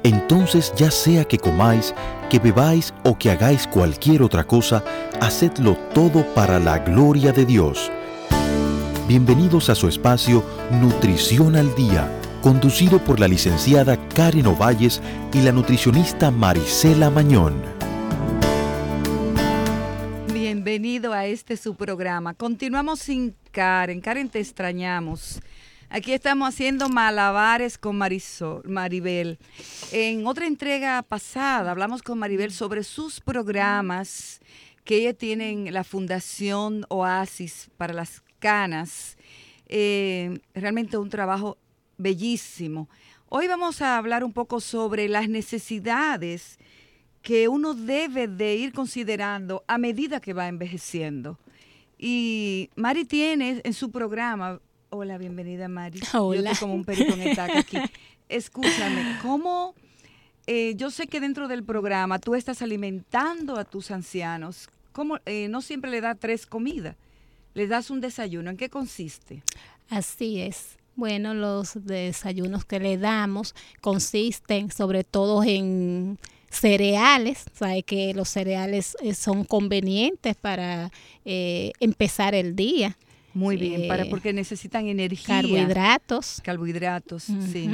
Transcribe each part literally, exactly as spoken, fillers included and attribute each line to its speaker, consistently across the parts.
Speaker 1: Entonces, ya sea que comáis, que bebáis o que hagáis cualquier otra cosa, hacedlo todo para la gloria de Dios. Bienvenidos a su espacio Nutrición al Día, conducido por la licenciada Karen Ovalles y la nutricionista Marisela Mañón.
Speaker 2: Bienvenido a este su programa. Continuamos sin Karen. Karen, te extrañamos. Aquí estamos haciendo malabares con Marisol, Maribel. En otra entrega pasada hablamos con Maribel sobre sus programas que ella tiene en la Fundación Oasis para las Canas. Eh, realmente un trabajo bellísimo. Hoy vamos a hablar un poco sobre las necesidades que uno debe de ir considerando a medida que va envejeciendo. Y Mari tiene en su programa... Hola, bienvenida, Mari.
Speaker 3: Hola.
Speaker 2: Yo estoy como un perito en estaca aquí. Escúchame, ¿cómo? Eh, yo sé que dentro del programa tú estás alimentando a tus ancianos. ¿Cómo? Eh, no siempre le das tres comidas. Le das un desayuno. ¿En qué consiste?
Speaker 3: Así es. Bueno, los desayunos que le damos consisten sobre todo en cereales. Sabe que los cereales eh, son convenientes para eh, empezar el día.
Speaker 2: Muy bien,
Speaker 3: eh,
Speaker 2: para porque necesitan energía.
Speaker 3: Carbohidratos.
Speaker 2: Carbohidratos,
Speaker 3: Uh-huh.
Speaker 2: sí.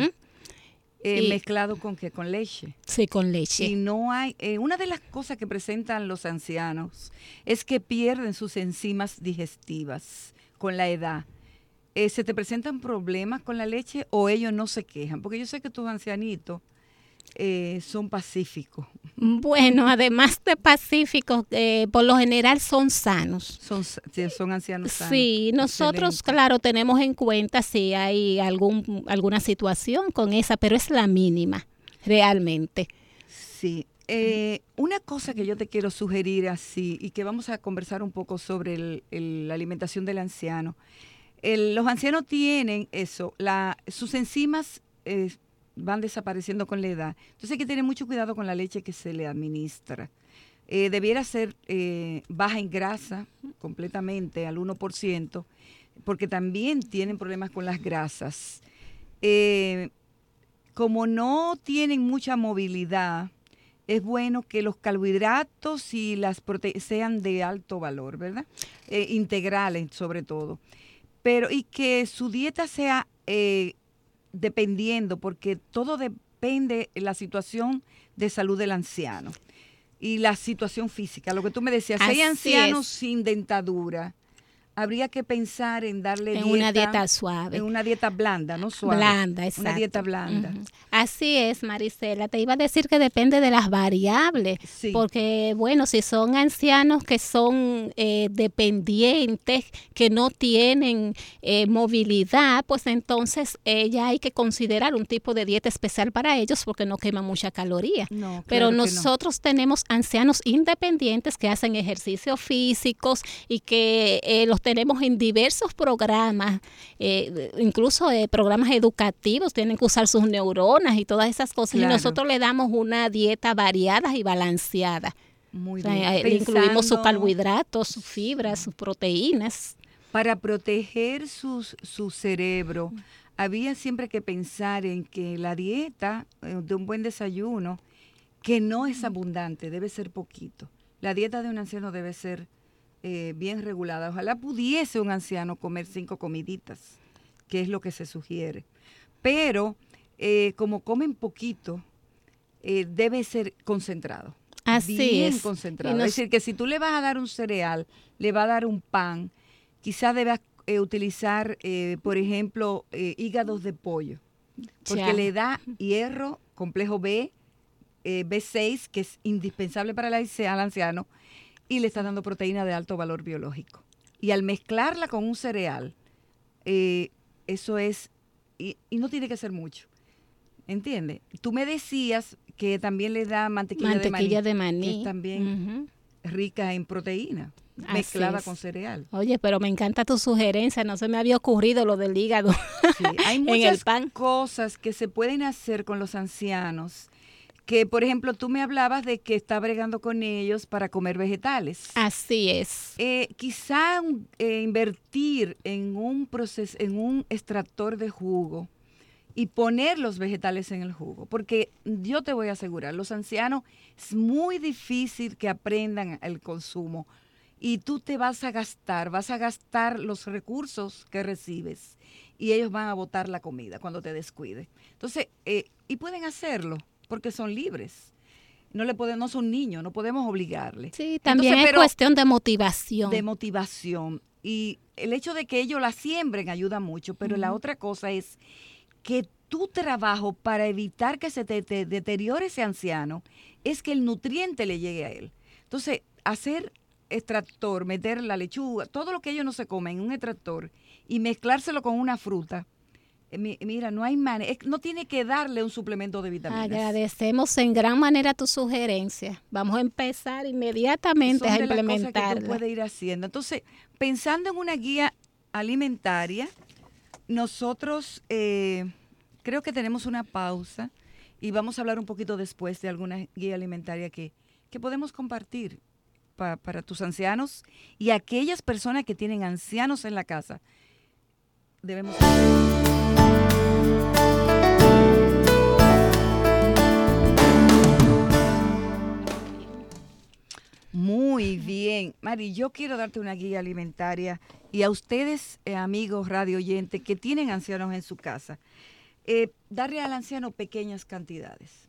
Speaker 2: Eh,
Speaker 3: y,
Speaker 2: ¿Mezclado con qué? Con leche.
Speaker 3: Sí, con leche.
Speaker 2: Y no hay, eh, una de las cosas que presentan los ancianos es que pierden sus enzimas digestivas con la edad. Eh, ¿Se te presentan problemas con la leche o ellos no se quejan? Porque yo sé que tus ancianitos eh, son pacíficos.
Speaker 3: Bueno, además de pacíficos, eh, por lo general son sanos.
Speaker 2: Son, son ancianos sanos.
Speaker 3: Sí, nosotros, excelente. Claro, tenemos en cuenta si hay algún alguna situación con esa, pero es la mínima, realmente.
Speaker 2: Sí. Eh, una cosa que yo te quiero sugerir así, y que vamos a conversar un poco sobre el, el, la alimentación del anciano. El, los ancianos tienen eso, la, sus enzimas... Eh, van desapareciendo con la edad. Entonces hay que tener mucho cuidado con la leche que se le administra. Eh, debiera ser eh, baja en grasa completamente, al uno por ciento, porque también tienen problemas con las grasas. Eh, como no tienen mucha movilidad, es bueno que los carbohidratos y las proteínas sean de alto valor, ¿verdad? Eh, integrales sobre todo. Pero y que su dieta sea... Eh, dependiendo, porque todo depende de la situación de salud del anciano y la situación física. Lo que tú me decías, si hay ancianos es. sin dentadura, habría que pensar en darle
Speaker 3: en
Speaker 2: dieta,
Speaker 3: una dieta suave.
Speaker 2: En una dieta blanda, no suave.
Speaker 3: Blanda, exacto.
Speaker 2: Una dieta blanda.
Speaker 3: Uh-huh. Así es, Marisela. Te iba a decir que depende de las variables,
Speaker 2: sí.
Speaker 3: porque, bueno, si son ancianos que son eh, dependientes, que no tienen eh, movilidad, pues entonces eh, ya hay que considerar un tipo de dieta especial para ellos porque no queman mucha caloría.
Speaker 2: No,
Speaker 3: Pero
Speaker 2: claro
Speaker 3: nosotros
Speaker 2: no.
Speaker 3: tenemos ancianos independientes que hacen ejercicios físicos y que eh, los tenemos en diversos programas, eh, incluso eh, programas educativos, tienen que usar sus neuronas y todas esas cosas. Claro. Y nosotros le damos una dieta variada y balanceada.
Speaker 2: Muy
Speaker 3: o sea,
Speaker 2: bien.
Speaker 3: Le Pensando... incluimos sus carbohidratos, sus fibras, sus proteínas.
Speaker 2: Para proteger sus, su cerebro, había siempre que pensar en que la dieta eh, de un buen desayuno, que no es abundante, debe ser poquito. La dieta de un anciano debe ser Eh, bien regulada. Ojalá pudiese un anciano comer cinco comiditas, que es lo que se sugiere. Pero eh, como comen poquito, eh, debe ser concentrado.
Speaker 3: Así
Speaker 2: bien
Speaker 3: es.
Speaker 2: concentrado.
Speaker 3: Nos...
Speaker 2: Es decir, que si tú le vas a dar un cereal, le vas a dar un pan, quizás debas eh, utilizar, eh, por ejemplo, eh, hígados de pollo, porque ya. le da hierro, complejo B, eh, B seis, que es indispensable para el anciano, y le está dando proteína de alto valor biológico. Y al mezclarla con un cereal, eh, eso es, y, y no tiene que ser mucho, ¿entiendes? Tú me decías que también le da mantequilla,
Speaker 3: mantequilla
Speaker 2: de,
Speaker 3: maní,
Speaker 2: de maní, que es también uh-huh. rica en proteína, Así mezclada es. con cereal.
Speaker 3: Oye, pero me encanta tu sugerencia, no se me había ocurrido lo del hígado
Speaker 2: sí, hay muchas
Speaker 3: en el pan.
Speaker 2: cosas que se pueden hacer con los ancianos, que, por ejemplo, tú me hablabas de que está bregando con ellos para comer vegetales.
Speaker 3: Así es.
Speaker 2: Eh, quizá eh, invertir en un proceso, en un extractor de jugo y poner los vegetales en el jugo. Porque yo te voy a asegurar, los ancianos es muy difícil que aprendan el consumo y tú te vas a gastar, vas a gastar los recursos que recibes y ellos van a botar la comida cuando te descuides. Entonces, eh, y pueden hacerlo porque son libres. No le podemos, no son niños, no podemos obligarles.
Speaker 3: Sí, también
Speaker 2: Entonces,
Speaker 3: es cuestión de motivación.
Speaker 2: De motivación. Y el hecho de que ellos la siembren ayuda mucho, pero uh-huh. la otra cosa es que tu trabajo para evitar que se te, te deteriore ese anciano es que el nutriente le llegue a él. Entonces, hacer extractor, meter la lechuga, todo lo que ellos no se comen en un extractor y mezclárselo con una fruta, mira, no hay manera, no tiene que darle un suplemento de vitaminas.
Speaker 3: Agradecemos en gran manera tu sugerencia. Vamos a empezar inmediatamente a implementarla.
Speaker 2: Son de las cosas que tú puedes ir haciendo. Entonces, pensando en una guía alimentaria, nosotros eh, creo que tenemos una pausa y vamos a hablar un poquito después de alguna guía alimentaria que, que podemos compartir pa, para tus ancianos y aquellas personas que tienen ancianos en la casa. Debemos... Muy bien. Mari, yo quiero darte una guía alimentaria y a ustedes, eh, amigos radio oyentes, que tienen ancianos en su casa, eh, darle al anciano pequeñas cantidades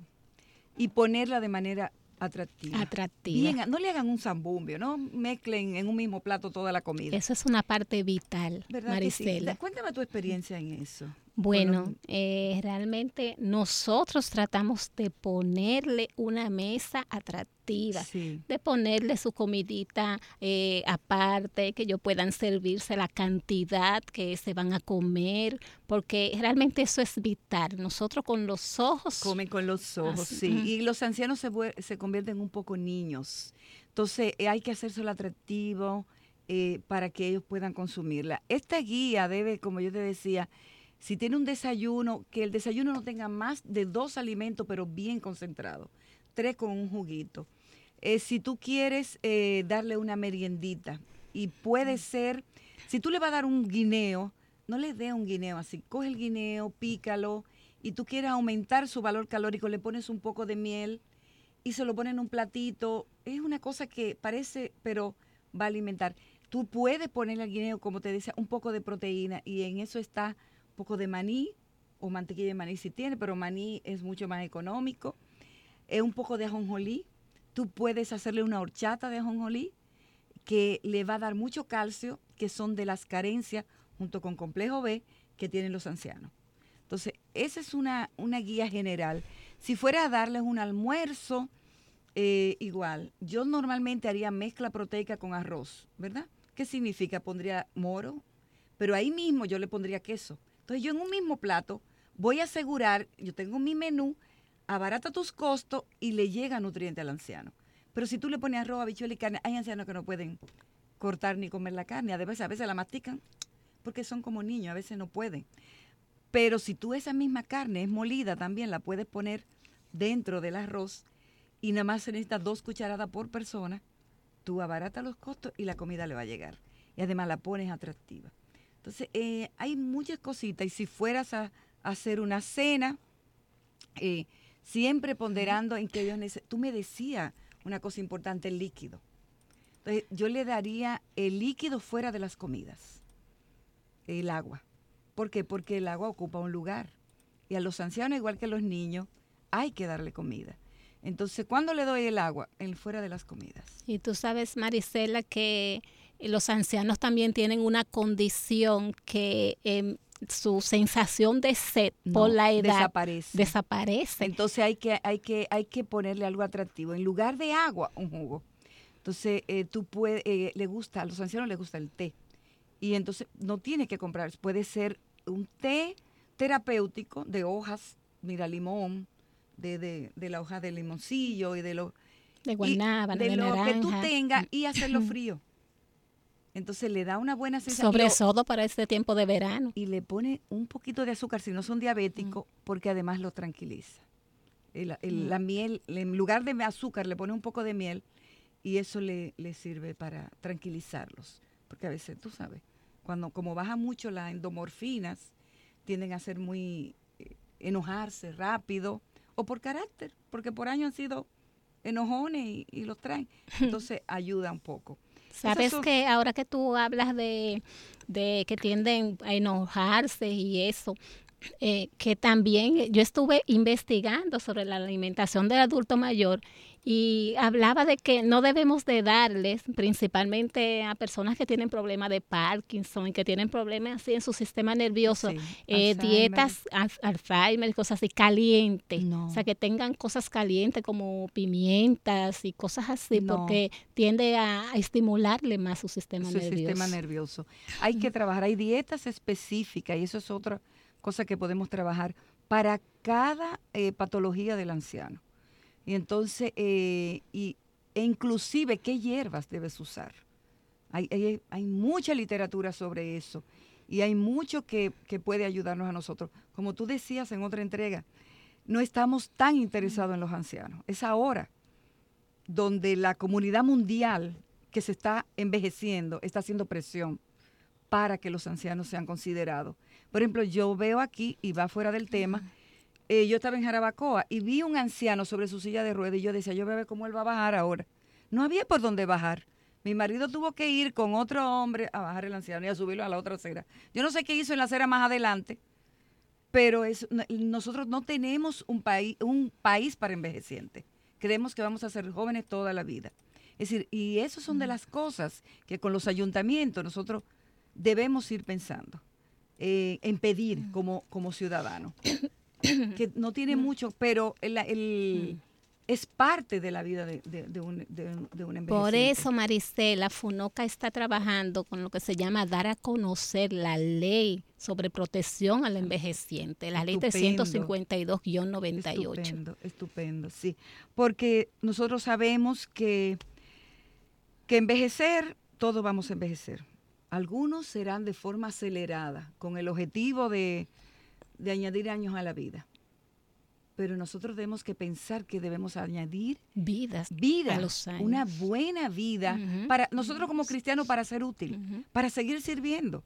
Speaker 2: y ponerla de manera atractiva.
Speaker 3: Atractiva.
Speaker 2: Bien, no le hagan un zambumbio, no mezclen en un mismo plato toda la comida.
Speaker 3: Eso es una parte vital, Marisela.
Speaker 2: Sí? Cuéntame tu experiencia en eso.
Speaker 3: Bueno, bueno eh, realmente nosotros tratamos de ponerle una mesa atractiva, sí. de ponerle su comidita eh, aparte, que ellos puedan servirse la cantidad que se van a comer, porque realmente eso es vital. Nosotros con los ojos...
Speaker 2: Comen con los ojos, así, sí. Uh-huh. Y los ancianos se, se convierten un poco niños. Entonces eh, hay que hacérselo atractivo eh, para que ellos puedan consumirla. Esta guía debe, como yo te decía, si tiene un desayuno, que el desayuno no tenga más de dos alimentos, pero bien concentrados. Tres con un juguito. Eh, si tú quieres eh, darle una meriendita, y puede ser, si tú le vas a dar un guineo, no le dé un guineo así. Coge el guineo, pícalo, y tú quieres aumentar su valor calórico, le pones un poco de miel y se lo pones en un platito. Es una cosa que parece, pero va a alimentar. Tú puedes ponerle al guineo, como te decía, un poco de proteína, y en eso está un poco de maní o mantequilla de maní si tiene, pero maní es mucho más económico. Eh, un poco de ajonjolí. Tú puedes hacerle una horchata de ajonjolí que le va a dar mucho calcio, que son de las carencias junto con complejo B que tienen los ancianos. Entonces, esa es una, una guía general. Si fuera a darles un almuerzo, eh, igual, yo normalmente haría mezcla proteica con arroz, ¿verdad? ¿Qué significa? Pondría moro, pero ahí mismo yo le pondría queso. Entonces, yo en un mismo plato voy a asegurar, yo tengo mi menú, abarata tus costos y le llega nutriente al anciano. Pero si tú le pones arroz, habichuela y carne, hay ancianos que no pueden cortar ni comer la carne. A veces, a veces la mastican porque son como niños, a veces no pueden. Pero si tú esa misma carne es molida también, la puedes poner dentro del arroz y nada más se necesita dos cucharadas por persona, tú abaratas los costos y la comida le va a llegar. Y además la pones atractiva. Entonces, eh, hay muchas cositas. Y si fueras a, a hacer una cena, eh, siempre ponderando en que ellos necesitan. Tú me decías una cosa importante, el líquido. Entonces, yo le daría el líquido fuera de las comidas, el agua. ¿Por qué? Porque el agua ocupa un lugar. Y a los ancianos, igual que a los niños, hay que darle comida. Entonces, ¿cuándo le doy el agua? El fuera de las comidas.
Speaker 3: Y tú sabes, Marisela, que los ancianos también tienen una condición que eh, su sensación de sed no, por la edad
Speaker 2: desaparece.
Speaker 3: desaparece.
Speaker 2: Entonces hay que, hay que, hay que ponerle algo atractivo. En lugar de agua, un jugo. Entonces eh, tú puedes, eh, le gusta, a los ancianos les gusta el té. Y entonces no tiene que comprar, puede ser un té terapéutico de hojas, mira, limón, de, de, de la hoja de limoncillo y de lo,
Speaker 3: de guanábana, de,
Speaker 2: de
Speaker 3: lo
Speaker 2: naranja.
Speaker 3: que
Speaker 2: tú tengas y hacerlo frío. Entonces le da una buena sensación.
Speaker 3: Sobre todo para este tiempo de verano.
Speaker 2: Y le pone un poquito de azúcar si no son diabéticos, mm. porque además lo tranquiliza. El, el, mm. La miel, en lugar de azúcar, le pone un poco de miel y eso le, le sirve para tranquilizarlos. Porque a veces, tú sabes, cuando como baja mucho las endomorfinas, tienden a ser muy, eh, enojarse rápido o por carácter, porque por años han sido enojones y, y los traen. Entonces ayuda un poco.
Speaker 3: Sabes
Speaker 2: son...
Speaker 3: que ahora que tú hablas de, de que tienden a enojarse y eso, eh, que también yo estuve investigando sobre la alimentación del adulto mayor y hablaba de que no debemos de darles, principalmente a personas que tienen problemas de Parkinson y que tienen problemas así en su sistema nervioso, sí, eh, dietas al, Alzheimer, cosas así calientes, no. O sea, que tengan cosas calientes como pimientas y cosas así, no. Porque tiende a, a estimularle más su sistema
Speaker 2: su
Speaker 3: nervioso.
Speaker 2: sistema nervioso. Hay que trabajar, hay dietas específicas y eso es otra cosa que podemos trabajar para cada eh, patología del anciano. Y entonces, eh, y, e inclusive, ¿qué hierbas debes usar? Hay, hay, hay mucha literatura sobre eso y hay mucho que, que puede ayudarnos a nosotros. Como tú decías en otra entrega, no estamos tan interesados en los ancianos. Es ahora donde la comunidad mundial que se está envejeciendo está haciendo presión para que los ancianos sean considerados. Por ejemplo, yo veo aquí, y va fuera del tema, Eh, yo estaba en Jarabacoa y vi un anciano sobre su silla de ruedas y yo decía, yo voy a ver cómo él va a bajar ahora. No había por dónde bajar. Mi marido tuvo que ir con otro hombre a bajar el anciano y a subirlo a la otra acera. Yo no sé qué hizo en la acera más adelante, pero es, nosotros no tenemos un, país, un país para envejecientes. Creemos que vamos a ser jóvenes toda la vida. Es decir, y esas son de las cosas que con los ayuntamientos nosotros debemos ir pensando, eh, en pedir como, como ciudadanos. Que no tiene mucho, pero el, el, es parte de la vida de, de, de, un, de, de un envejeciente.
Speaker 3: Por eso, Maricela, FUNOCA está trabajando con lo que se llama dar a conocer la ley sobre protección al envejeciente, la ley trescientos cincuenta y dos guión noventa y ocho.
Speaker 2: Estupendo, estupendo, sí. Porque nosotros sabemos que, que envejecer, todos vamos a envejecer. Algunos serán de forma acelerada, con el objetivo de... de añadir años a la vida. Pero nosotros tenemos que pensar que debemos añadir
Speaker 3: vidas,
Speaker 2: vida,
Speaker 3: a los años.
Speaker 2: Una buena vida, uh-huh. para nosotros como cristianos para ser útil, uh-huh. para seguir sirviendo.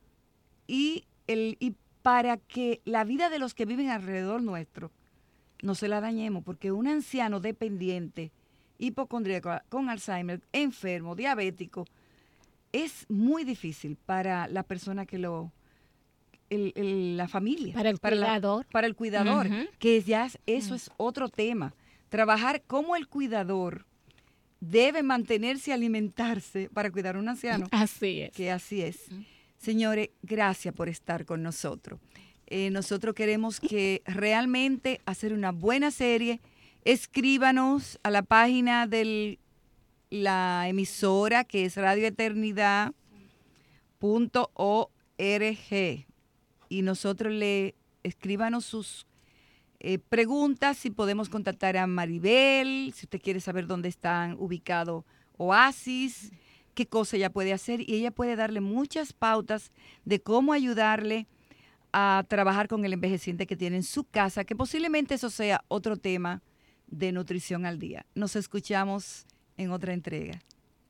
Speaker 2: Y, el, y para que la vida de los que viven alrededor nuestro no se la dañemos, porque un anciano dependiente, hipocondríaco, con Alzheimer, enfermo, diabético, es muy difícil para la persona que lo... El, el, la familia.
Speaker 3: Para el
Speaker 2: para
Speaker 3: cuidador.
Speaker 2: La, para el cuidador, uh-huh. que ya eso uh-huh. es otro tema. Trabajar como el cuidador debe mantenerse y alimentarse para cuidar a un anciano.
Speaker 3: Así es.
Speaker 2: Que así es. Uh-huh. Señores, gracias por estar con nosotros. Eh, nosotros queremos que realmente hacer una buena serie. Escríbanos a la página de la emisora, que es radio eternidad punto org. Y nosotros le escríbanos sus eh, preguntas, si podemos contactar a Maribel, si usted quiere saber dónde están ubicados Oasis, qué cosa ella puede hacer, y ella puede darle muchas pautas de cómo ayudarle a trabajar con el envejeciente que tiene en su casa, que posiblemente eso sea otro tema de nutrición al día. Nos escuchamos en otra entrega.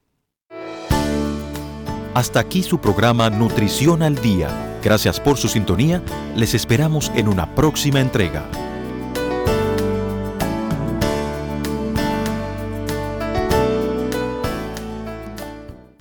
Speaker 1: Hasta aquí su programa Nutrición al Día. Gracias por su sintonía. Les esperamos en una próxima entrega.